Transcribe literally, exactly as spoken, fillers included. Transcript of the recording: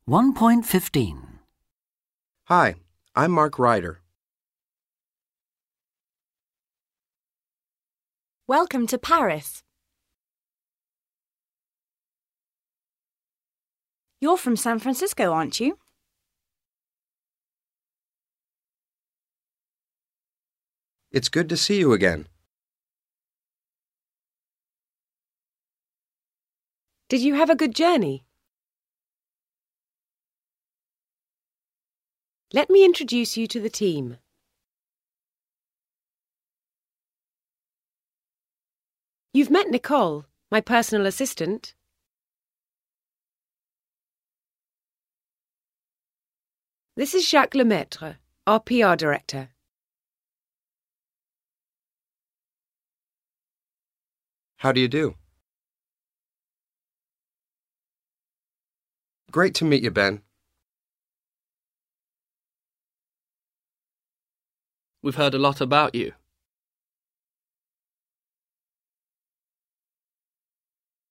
one point fifteen. Hi, I'm Mark Ryder. Welcome to Paris. You're from San Francisco, aren't you? It's good to see you again. Did you have a good journey? Let me introduce you to the team. You've met Nicole, my personal assistant. This is Jacques Lemaitre, our P R director. How do you do? Great to meet you, Ben. We've heard a lot about you.